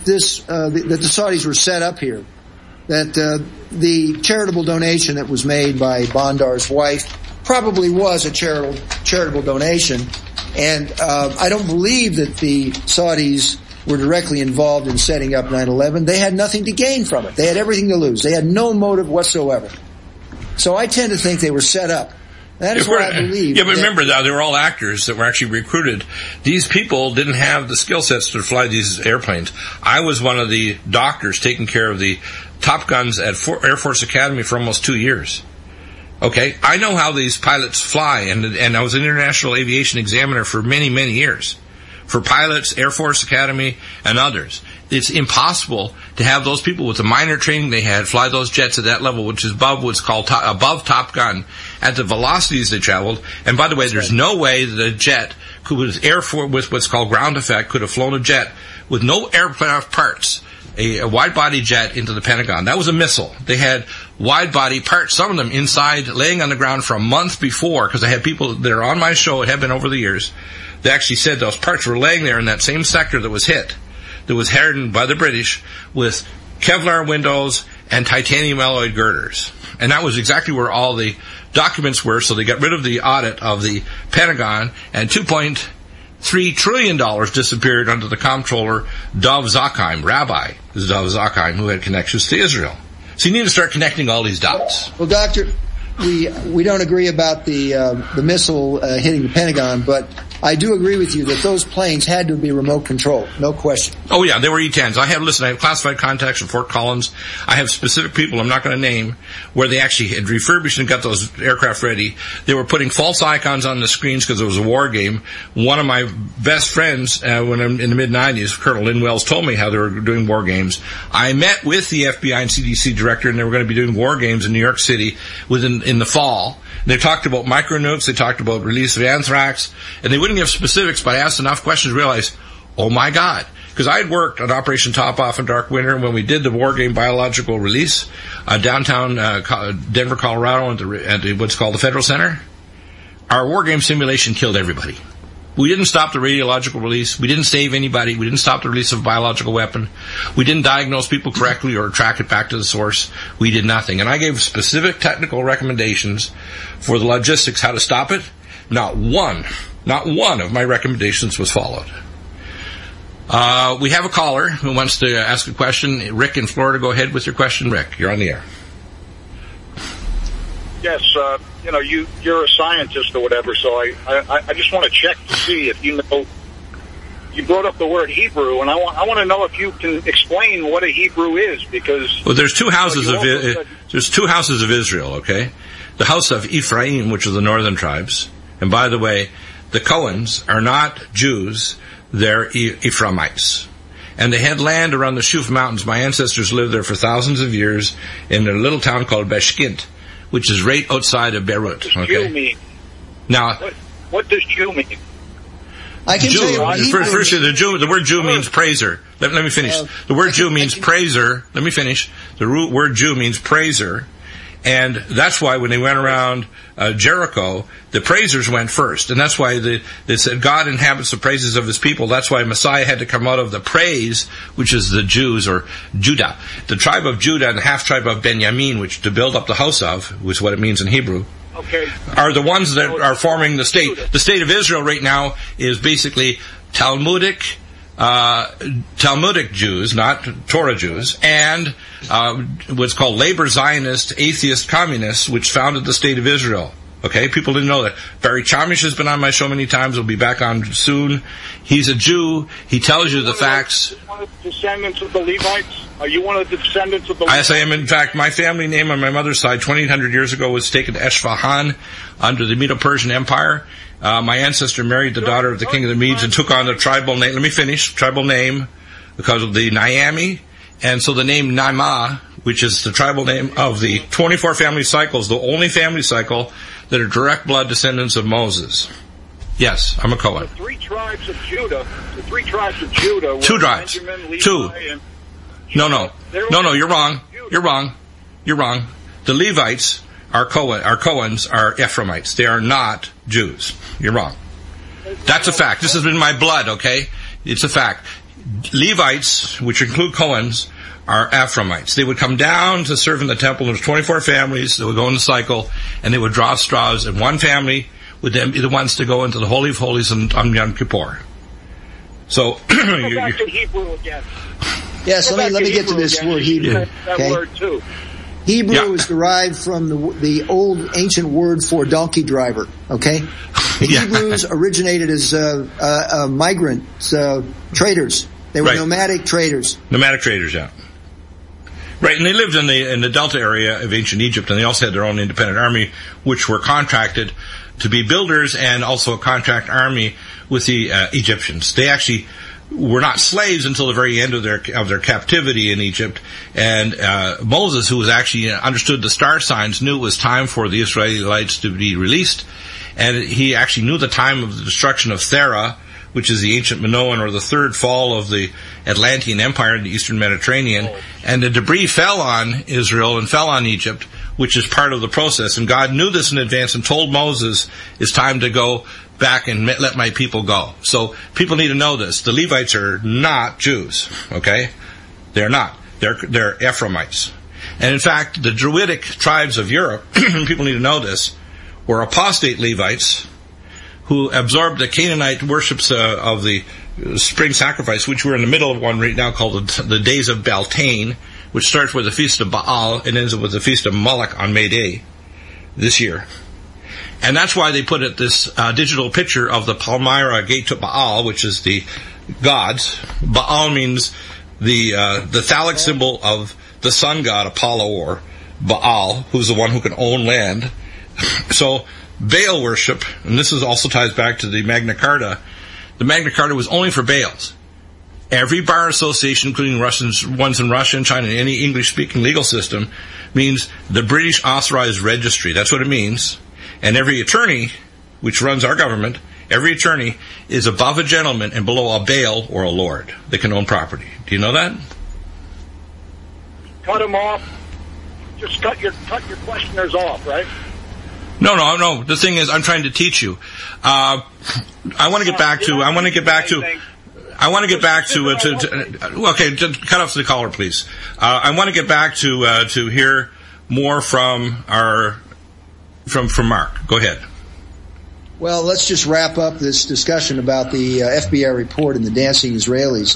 Saudis were set up here. That the charitable donation that was made by Bondar's wife probably was a charitable donation, and I don't believe that the Saudis were directly involved in setting up 9/11. They had nothing to gain from it. They had everything to lose. They had no motive whatsoever. So I tend to think they were set up. That is what I believe. Yeah, but remember, they were all actors that were actually recruited. These people didn't have the skill sets to fly these airplanes. I was one of the doctors taking care of the Top Guns at Air Force Academy for almost 2 years. Okay? I know how these pilots fly, and I was an international aviation examiner for many, many years. For pilots, Air Force Academy, and others. It's impossible to have those people with the minor training they had fly those jets at that level, which is above what's called above Top Gun, at the velocities they traveled. And by the way, there's no way that a jet with what's called ground effect could have flown a jet with no aircraft parts, a wide-body jet into the Pentagon. That was a missile. They had wide-body parts, some of them inside, laying on the ground for a month before, because I had people that are on my show, it had been over the years, they actually said those parts were laying there in that same sector that was hit, that was hardened by the British with Kevlar windows and titanium alloyed girders. And that was exactly where all the documents were, so they got rid of the audit of the Pentagon, and $2.3 trillion disappeared under the comptroller Dov Zakheim, Rabbi Dov Zakheim, who had connections to Israel. So you need to start connecting all these dots. Well, Doctor, we don't agree about the missile hitting the Pentagon, but I do agree with you that those planes had to be remote controlled, no question. Oh yeah, they were E-10s. I have classified contacts from Fort Collins. I have specific people I'm not going to name where they actually had refurbished and got those aircraft ready. They were putting false icons on the screens because it was a war game. One of my best friends, when I'm in the mid-90s, Colonel Lynn Wells, told me how they were doing war games. I met with the FBI and CDC director, and they were going to be doing war games in New York City in the fall. They talked about micronukes, they talked about release of anthrax, and they wouldn't give specifics, but I asked enough questions to realize, oh my God, because I had worked on Operation Top Off in Dark Winter when we did the War Game biological release downtown Denver, Colorado at what's called the Federal Center. Our War Game simulation killed everybody. We didn't stop the radiological release. We didn't save anybody. We didn't stop the release of a biological weapon. We didn't diagnose people correctly or track it back to the source. We did nothing. And I gave specific technical recommendations for the logistics, how to stop it. Not one of my recommendations was followed. We have a caller who wants to ask a question. Rick in Florida, go ahead with your question. Rick, you're on the air. Yes, you're a scientist or whatever, so I just want to check to see if you know. You brought up the word Hebrew, and I want to know if you can explain what a Hebrew is, because there's two houses there's two houses of Israel. Okay, the house of Ephraim, which are the northern tribes, and by the way, the Cohens are not Jews; they're Ephraimites. And they had land around the Shuf Mountains. My ancestors lived there for thousands of years in a little town called Beshkint, which is right outside of Beirut. What does Jew mean? Now, what does Jew mean? I can tell you. First, the word Jew means praiser. Let me finish. The word Jew means praiser. Let me finish. The word Jew means praiser. And that's why when they went around Jericho, the praisers went first. And that's why they said God inhabits the praises of his people. That's why Messiah had to come out of the praise, which is the Jews, or Judah. The tribe of Judah and the half-tribe of Benjamin, which to build up the house of, was what it means in Hebrew, are the ones that are forming the state. The state of Israel right now is basically Talmudic Jews, not Torah Jews, and what's called labor Zionist, atheist communists, which founded the state of Israel. Okay, people didn't know that. Barry Chamish has been on my show many times. He'll be back on soon. He's a Jew. He tells you the facts. One of the descendants of the Levites? Are you one of the descendants of the Levites? Yes, I am. In fact, my family name on my mother's side, 2,800 years ago, was taken to Esfahan under the Medo-Persian Empire. My ancestor married the daughter of the king of the Medes and took on the tribal name. Let me finish. Tribal name because of the Niami. And so the name Naamah, which is the tribal name of the 24 family cycles, the only family cycle that are direct blood descendants of Moses. Yes, I'm a Cohen. The three tribes of Judah were two tribes. Benjamin, Levi, two. And No, you're wrong. You're wrong. The Levites are Cohens are Ephraimites. They are not Jews. You're wrong. That's a fact. This has been my blood, okay? It's a fact. Levites, which include Cohens, are Ephraimites. They would come down to serve in the temple. There was 24 families that would go in the cycle, and they would draw straws, and one family would then be the ones to go into the Holy of Holies on Yom Kippur. So, go back to Hebrew again. Yes, let me get to this word Hebrew. That word too. Hebrew is derived from the old ancient word for donkey driver. Okay, the Hebrews originated as migrant traders. They were nomadic traders. Nomadic traders, yeah. Right, and they lived in the Delta area of ancient Egypt, and they also had their own independent army, which were contracted to be builders and also a contract army with the Egyptians. They actually were not slaves until the very end of their captivity in Egypt. And Moses, who was actually understood the star signs, knew it was time for the Israelites to be released. And he actually knew the time of the destruction of Thera, which is the ancient Minoan, or the third fall of the Atlantean Empire in the Eastern Mediterranean. And the debris fell on Israel and fell on Egypt, which is part of the process. And God knew this in advance and told Moses, it's time to go back and let my people go. So people need to know this. The Levites are not Jews, okay? They're not. They're Ephraimites. And in fact, the Druidic tribes of Europe, people need to know this, were apostate Levites who absorbed the Canaanite worships of the spring sacrifice, which we're in the middle of one right now called the Days of Beltane, which starts with the Feast of Baal and ends up with the Feast of Moloch on May Day this year. And that's why they put it this digital picture of the Palmyra Gate to Baal, which is the gods. Baal means the phallic symbol of the sun god Apollo, or Baal, who's the one who can own land. So Baal worship, and this also ties back to the Magna Carta. The Magna Carta was only for Baals. Every bar association, including ones in Russia and China, and any English-speaking legal system, means the British Authorized Registry. That's what it means. And every attorney, which runs our government, every attorney is above a gentleman and below a bail or a lord. They can own property. Do you know that? Cut them off. Just cut your questioners off, right? No. The thing is, I'm trying to teach you. I want to get back to. Okay, just cut off the caller, please. I want to get back to hear more from Mark. Go ahead. Well, let's just wrap up this discussion about the FBI report and the dancing Israelis.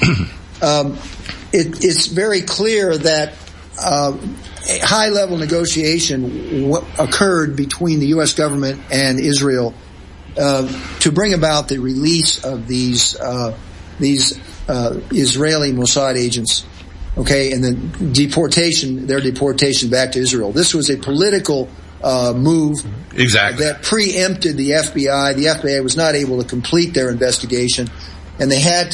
It's very clear that a high-level negotiation occurred between the U.S. government and Israel to bring about the release of these Israeli Mossad agents, okay, and then their deportation back to Israel. This was a political move that preempted the FBI. The FBI was not able to complete their investigation, and they had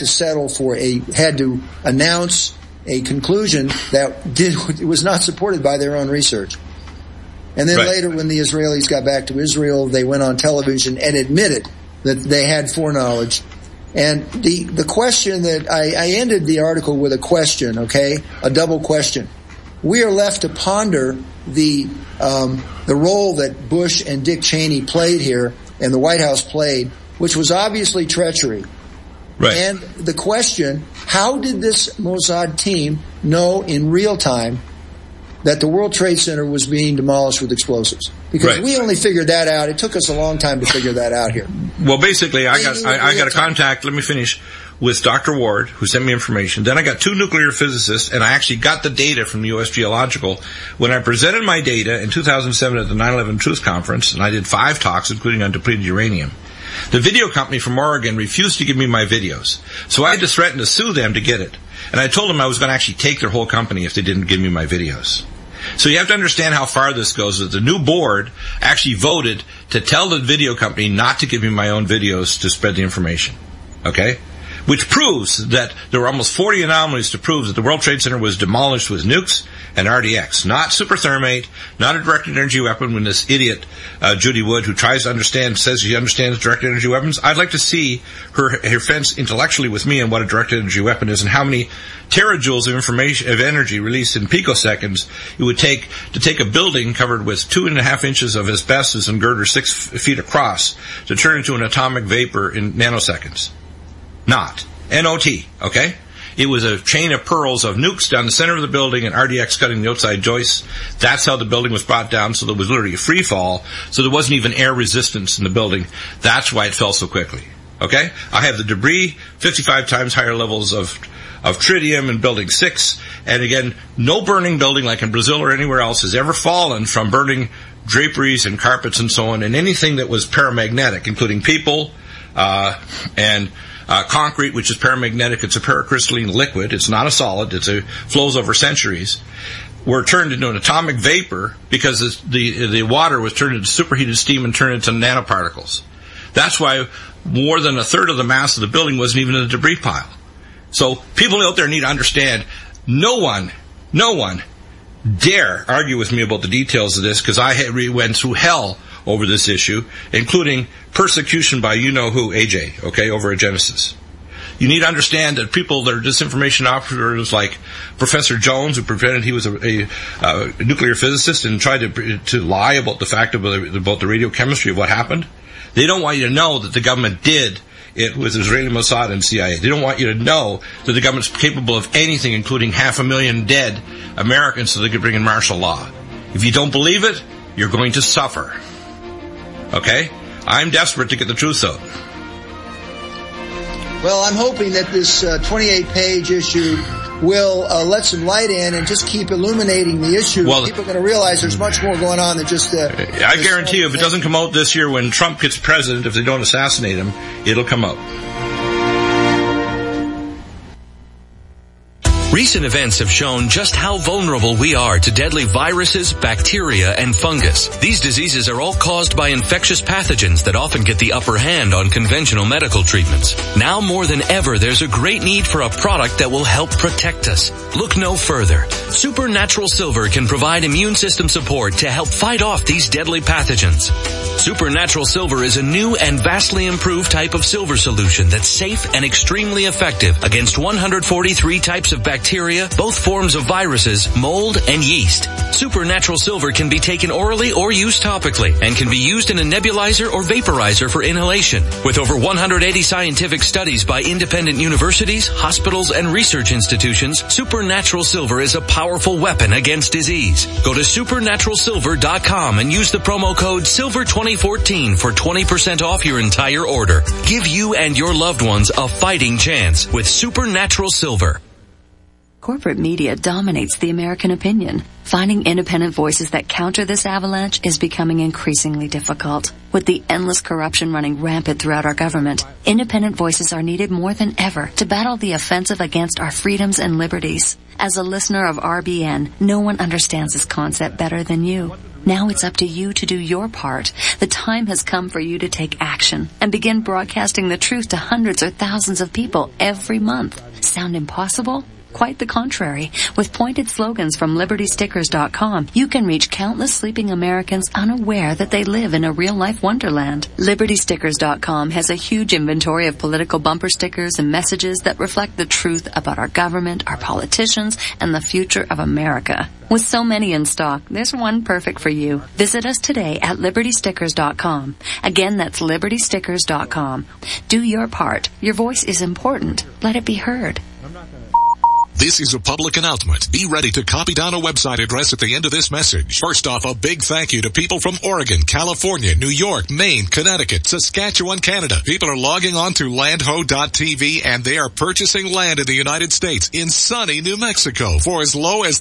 to announce a conclusion that was not supported by their own research. And then later, when the Israelis got back to Israel, they went on television and admitted that they had foreknowledge. And the question that I ended the article with a question, okay, a double question. We are left to ponder the role that Bush and Dick Cheney played here, and the White House played, which was obviously treachery. Right. And the question: how did this Mossad team know in real time that the World Trade Center was being demolished with explosives? Because we only figured that out. It took us a long time to figure that out here. Well, basically, I got a contact. Let me finish with Dr. Ward, who sent me information. Then I got 2 nuclear physicists, and I actually got the data from the U.S. Geological. When I presented my data in 2007 at the 9/11 Truth Conference, and I did 5 talks, including on depleted uranium, the video company from Oregon refused to give me my videos. So I had to threaten to sue them to get it. And I told them I was going to actually take their whole company if they didn't give me my videos. So you have to understand how far this goes. That the new board actually voted to tell the video company not to give me my own videos to spread the information. Okay? Which proves that there were almost 40 anomalies to prove that the World Trade Center was demolished with nukes and RDX. Not superthermate, not a directed energy weapon. When this idiot, Judy Wood, who tries to understand, says she understands directed energy weapons, I'd like to see her fence intellectually with me on what a directed energy weapon is and how many terajoules of energy released in picoseconds it would take to take a building covered with 2.5 inches of asbestos and girder 6 feet across to turn into an atomic vapor in nanoseconds. Not. N-O-T, okay? It was a chain of pearls of nukes down the center of the building and RDX cutting the outside joists. That's how the building was brought down, so there was literally a free fall, so there wasn't even air resistance in the building. That's why it fell so quickly, okay? I have the debris, 55 times higher levels of tritium in Building 6, and again, no burning building like in Brazil or anywhere else has ever fallen from burning draperies and carpets and so on, and anything that was paramagnetic, including people, and concrete, which is paramagnetic. It's a paracrystalline liquid. It's not a solid. It flows over centuries. Were turned into an atomic vapor because the water was turned into superheated steam and turned into nanoparticles. That's why more than a third of the mass of the building wasn't even in the debris pile. So people out there need to understand, no one dare argue with me about the details of this, because I went through hell over this issue, including persecution by you-know-who, AJ, okay, over a Genesis. You need to understand that people that are disinformation operators like Professor Jones, who pretended he was a nuclear physicist and tried to lie about the fact about the radiochemistry of what happened, they don't want you to know that the government did it with Israeli Mossad and CIA. They don't want you to know that the government's capable of anything, including 500,000 dead Americans, so they could bring in martial law. If you don't believe it, you're going to suffer. Okay? I'm desperate to get the truth out. Well, I'm hoping that this 28-page issue will let some light in and just keep illuminating the issue. Well, people are going to realize there's much more going on than just... I guarantee you, if it doesn't come out this year when Trump gets president, if they don't assassinate him, it'll come out. Recent events have shown just how vulnerable we are to deadly viruses, bacteria, and fungus. These diseases are all caused by infectious pathogens that often get the upper hand on conventional medical treatments. Now more than ever, there's a great need for a product that will help protect us. Look no further. Supernatural Silver can provide immune system support to help fight off these deadly pathogens. Supernatural Silver is a new and vastly improved type of silver solution that's safe and extremely effective against 143 types of bacteria, both forms of viruses, mold, and yeast. Supernatural Silver can be taken orally or used topically and can be used in a nebulizer or vaporizer for inhalation. With over 180 scientific studies by independent universities, hospitals, and research institutions, Supernatural Silver is a powerful weapon against disease. Go to supernaturalsilver.com and use the promo code SILVER2014 for 20% off your entire order. Give you and your loved ones a fighting chance with Supernatural Silver. Corporate media dominates the American opinion. Finding independent voices that counter this avalanche is becoming increasingly difficult. With the endless corruption running rampant throughout our government, independent voices are needed more than ever to battle the offensive against our freedoms and liberties. As a listener of RBN, no one understands this concept better than you. Now it's up to you to do your part. The time has come for you to take action and begin broadcasting the truth to hundreds or thousands of people every month. Sound impossible? Quite the contrary. With pointed slogans from LibertyStickers.com, you can reach countless sleeping Americans unaware that they live in a real-life wonderland. LibertyStickers.com has a huge inventory of political bumper stickers and messages that reflect the truth about our government, our politicians, and the future of America. With so many in stock, there's one perfect for you. Visit us today at LibertyStickers.com. Again, that's LibertyStickers.com. Do your part. Your voice is important. Let it be heard. This is a public announcement. Be ready to copy down a website address at the end of this message. First off, a big thank you to people from Oregon, California, New York, Maine, Connecticut, Saskatchewan, Canada. People are logging on to landho.tv and they are purchasing land in the United States in sunny New Mexico for as low as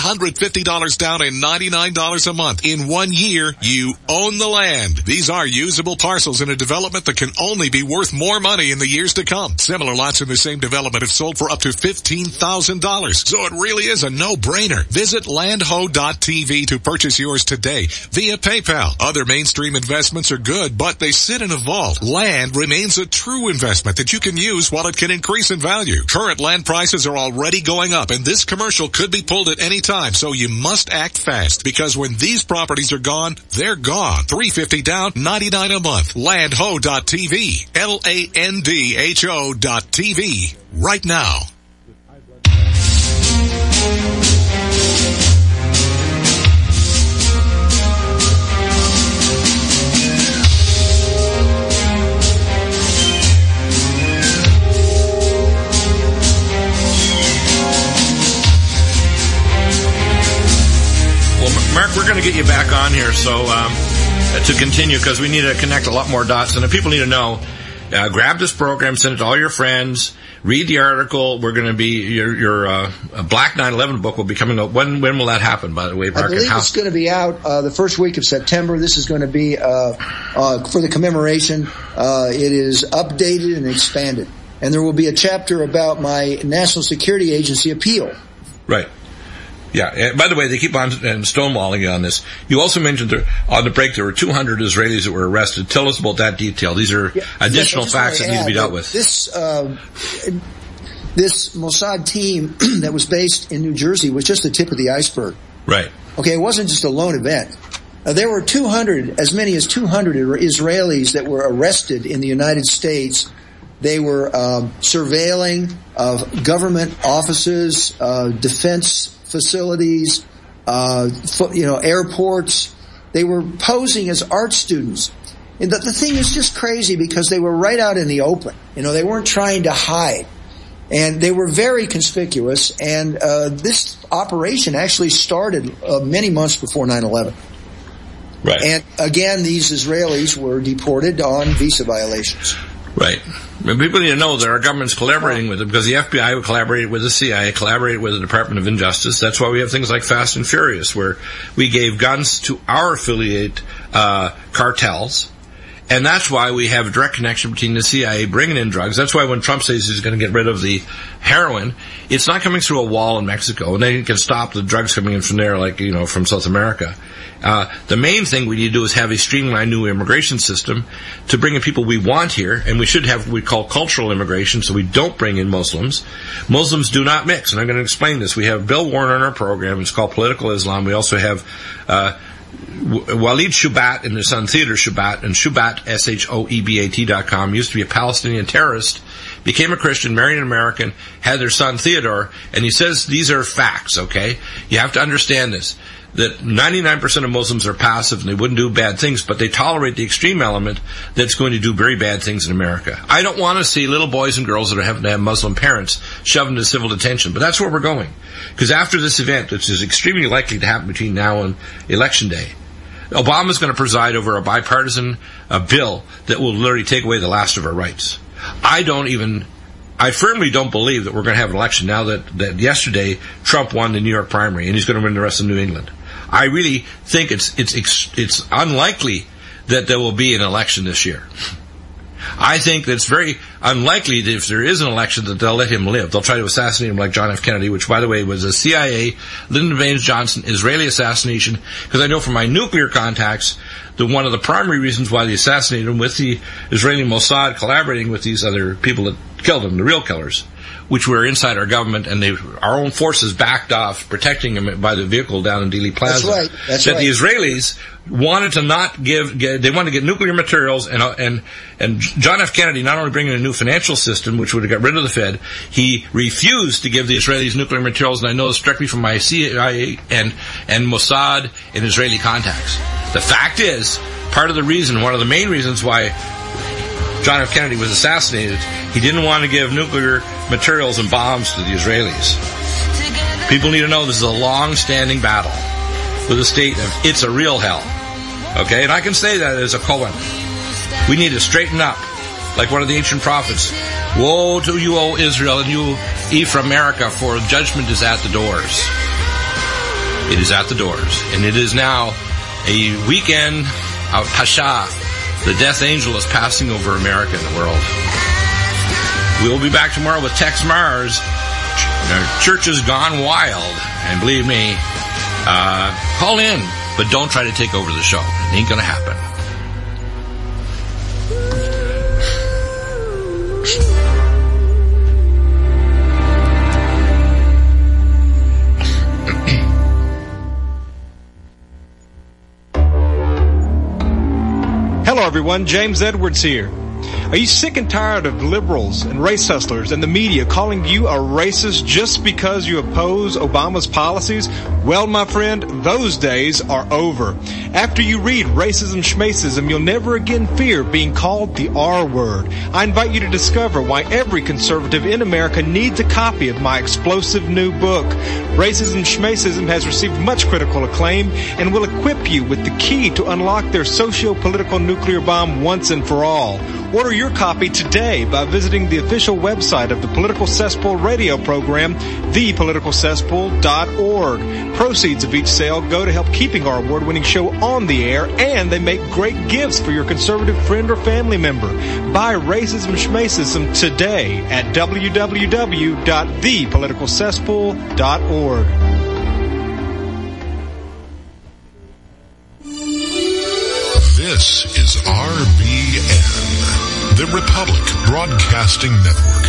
$350 down and $99 a month. In 1 year, you own the land. These are usable parcels in a development that can only be worth more money in the years to come. Similar lots in the same development have sold for up to $15,000. So it really is a no-brainer. Visit landho.tv to purchase yours today via PayPal. Other mainstream investments are good, but they sit in a vault. Land remains a true investment that you can use while it can increase in value. Current land prices are already going up, and this commercial could be pulled at any time, so you must act fast, because when these properties are gone, they're gone. $350 down, $99 a month. Landho.tv. LANDHO.tv. Right now. Well, Mark, we're going to get you back on here to continue, because we need to connect a lot more dots, and if people need to know, grab this program, send it to all your friends, read the article. We're going to be, your Black 9/11 book will be coming out. When will that happen, by the way, Mark? I believe it's going to be out the first week of September. This is going to be for the commemoration. It is updated and expanded. And there will be a chapter about my National Security Agency appeal. Right. Yeah. And by the way, they keep on stonewalling you on this. You also mentioned on the break there were 200 Israelis that were arrested. Tell us about that detail. These are additional facts that need to be dealt with. This Mossad team that was based in New Jersey was just the tip of the iceberg. Right. Okay, it wasn't just a lone event. There were 200, as many as 200 Israelis that were arrested in the United States. They were surveilling government offices, defense facilities, airports. They were posing as art students. And the thing is just crazy because they were right out in the open. They weren't trying to hide. And they were very conspicuous. And this operation actually started many months before 9/11. Right. And again, these Israelis were deported on visa violations. Right. And people need to know that our government's collaborating with them, because the FBI collaborated with the CIA, collaborated with the Department of Injustice. That's why we have things like Fast and Furious, where we gave guns to our affiliate cartels, And that's why we have a direct connection between the CIA bringing in drugs. That's why when Trump says he's going to get rid of the heroin, it's not coming through a wall in Mexico, and they can stop the drugs coming in from there, like, from South America. The main thing we need to do is have a streamlined new immigration system to bring in people we want here, and we should have what we call cultural immigration, so we don't bring in Muslims. Muslims do not mix, and I'm going to explain this. We have Bill Warner in our program. It's called Political Islam. We also have Walid Shoebat and his son Theodore Shoebat, and Shoebat, SHOEBAT.com, used to be a Palestinian terrorist, became a Christian, married an American, had their son Theodore, and he says these are facts, okay? You have to understand this, that 99% of Muslims are passive and they wouldn't do bad things, but they tolerate the extreme element that's going to do very bad things in America. I don't want to see little boys and girls that are having to have Muslim parents shoved into civil detention, but that's where we're going. Because after this event, which is extremely likely to happen between now and Election Day, Obama's going to preside over a bipartisan bill that will literally take away the last of our rights. I firmly don't believe that we're going to have an election now that yesterday Trump won the New York primary and he's going to win the rest of New England. I really think it's unlikely that there will be an election this year. I think that it's very unlikely that if there is an election that they'll let him live. They'll try to assassinate him like John F. Kennedy, which, by the way, was a CIA, Lyndon Baines Johnson, Israeli assassination, because I know from my nuclear contacts that one of the primary reasons why they assassinated him with the Israeli Mossad collaborating with these other people that killed him, the real killers, which were inside our government, and our own forces backed off, protecting him by the vehicle down in Dealey Plaza. That's right. The Israelis wanted to not they wanted to get nuclear materials, and John F. Kennedy not only bringing a new financial system, which would have got rid of the Fed, he refused to give the Israelis nuclear materials, and I know this directly from my CIA and Mossad and Israeli contacts. The fact is, one of the main reasons why John F. Kennedy was assassinated, he didn't want to give nuclear materials and bombs to the Israelis. People need to know this is a long-standing battle with the state of it's a real hell. Okay? And I can say that as a Cohen. We need to straighten up, like one of the ancient prophets. Woe to you, O Israel, and you, Ephraim, America, for judgment is at the doors. It is at the doors. And it is now a weekend of Pasha. The death angel is passing over America and the world. We'll be back tomorrow with Tex Mars. Our church has gone wild. And believe me, call in, but don't try to take over the show. It ain't going to happen. Hello everyone, James Edwards here. Are you sick and tired of liberals and race hustlers and the media calling you a racist just because you oppose Obama's policies? Well, my friend, those days are over. After you read Racism Schmacism, you'll never again fear being called the R word. I invite you to discover why every conservative in America needs a copy of my explosive new book. Racism Schmacism has received much critical acclaim and will equip you with the key to unlock their socio-political nuclear bomb once and for all. Order your copy today by visiting the official website of the Political Cesspool radio program, thepoliticalcesspool.org. Proceeds of each sale go to help keeping our award-winning show on the air, and they make great gifts for your conservative friend or family member. Buy Racism Schmacism today at www.thepoliticalcesspool.org. This is RBN, the Republic Broadcasting Network.